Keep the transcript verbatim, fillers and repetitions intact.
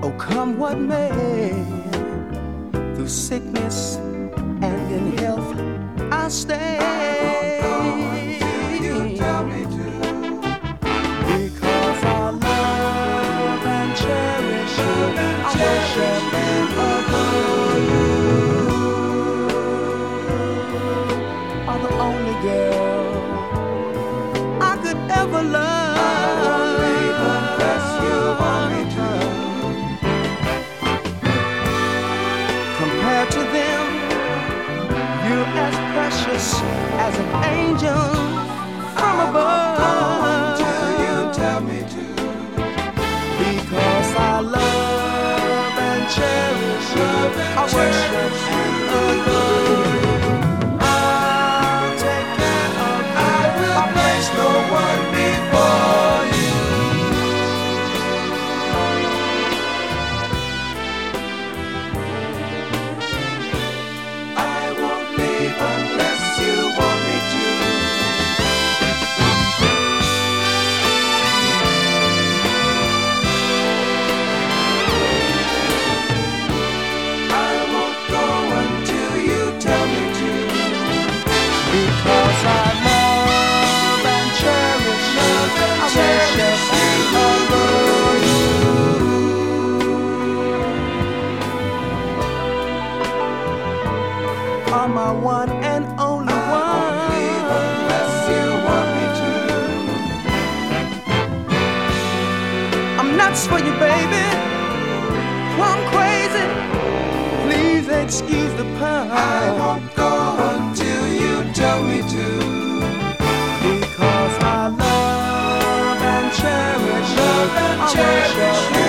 Oh, come what may, through sickness and in health, I'll stay. I won't go until you tell me to. Because I love and cherish you, I worship and adore you. Are the only girl I could ever love. I won't leave unless you want me to. Compared to them, you're as precious as an angel from above. Until you tell me to. Because I love and cherish you, I worship and adore you. I'll take care of you. I will place no one before you. I won't leave unless you want me to. I won't go until you tell me to. Because I love and cherish you, I worship and adore you. Are my one and only I won't leave unless you want me to. I'm nuts for you, baby. I'm crazy. Please excuse the pun. I won't go until you tell me to. Because I love and cherish you, Love and I cherish worship you.